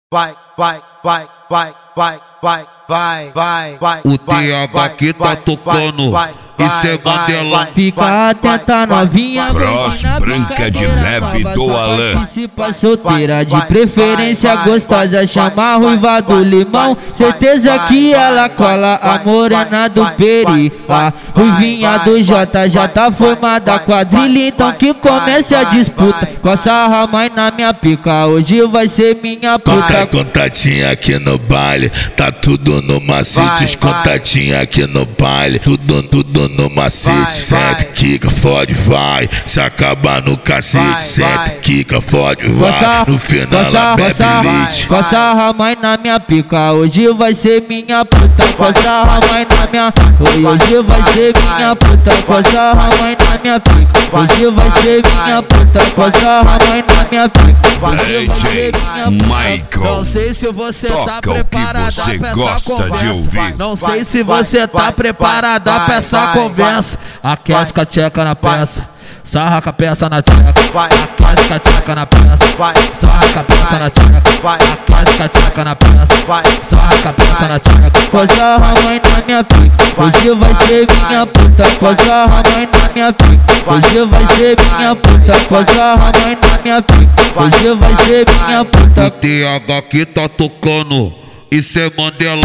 O TH que tá tocando, isso é Mandela. Fica atenta novinha, Cross Branca de Neve do Alan. Participa solteira, de preferência gostosa, chama a ruiva do limão. Certeza que ela cola a morena do peri. A ruivinha do Jota já tá formada a quadrilha, então que comece a disputa. Coça a mãe na minha pica, hoje vai ser minha puta. Contatinha aqui no baile, tá tudo no macete. Os contatinhos aqui no baile, tudo no macete. Sente, quica, fode, vai. Se acabar no cacete, sente, quica, fode, vai. No final ela bebe leite. Coça a mãe na minha pica, hoje vai ser minha puta. Coça a mãe na minha, hoje vai ser minha puta. Coça a mãe na minha pica, hoje vai ser minha puta. Coça a mãe na minha pica, hoje vai ser minha puta. Michael, não sei se você tá toca o que preparada você pra essa gosta conversa. de ouvir. Não sei se você tá preparada pra essa conversa. Aquece com a tcheca na peça, sarra com a peça na tcheca. Aquece com a tcheca na peça, sarra com a peça na tcheca. Aquece com a tcheca na peça, sarra com a peça na tcheca. Coça a mãe na minha pica, hoje vai ser minha puta. Coça a mãe na minha pica, hoje vai ser minha puta. Coça a mãe na minha pica, hoje vai ser minha puta. O TH que tá tocando, isso é Mandela.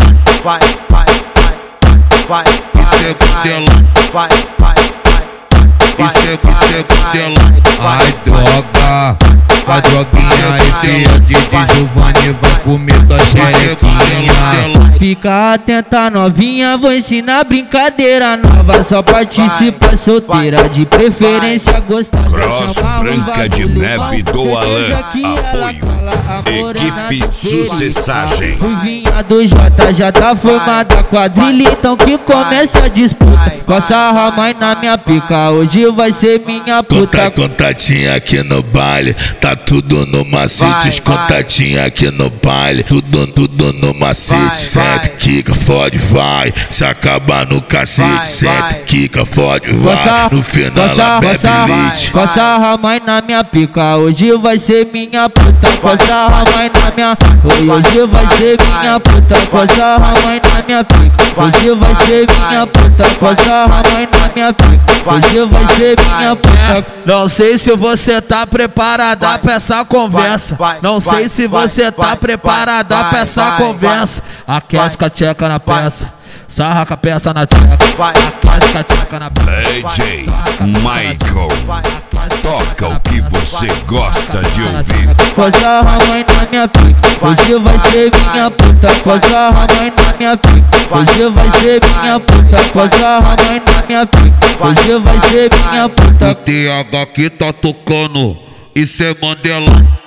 Isso é Mandela. Isso é Mandela. Ai droga, a droguinha aí feia de Giovanni vai comer tua xerequinha. Fica atenta novinha, vou ensinar brincadeira nova. Só participa solteira, de preferência gostosa. Cross Branca de Neve do Alan. Apoio Equipe Sucessagem. Ruivinha do Jota já tá formada a quadrilha, então que comece a disputa. Coça a mãe na minha pica, hoje vai ser minha puta. Contatinha aqui no baile, tá tudo no macete. Os contatinhos aqui no baile, tudo no macete. Sente, quica, fode, vai. Se acabar no cacete, sente, quica, fode, vai. No final ela bebe leite. Coça a mãe na minha pica, hoje vai ser minha puta. Coça a mãe na minha, hoje vai ser minha puta. Coça a mãe na minha pica, hoje vai ser minha puta. Coça a mãe na minha pica, hoje vai ser minha puta. Não sei se você tá preparada pra essa conversa. Não sei se você tá preparada pra essa conversa. Aquece com a tcheca na peça, sarra com a peça na tcheca. Aquece com a tcheca na peça. DJ Michael, toca o que você gosta de ouvir. Coça a mãe na minha pica, hoje vai ser minha puta. Coça a mãe na minha pica, hoje vai ser minha puta. Coça a mãe na minha pica, hoje vai ser minha puta. O TH que tá tocando, isso é Mandela.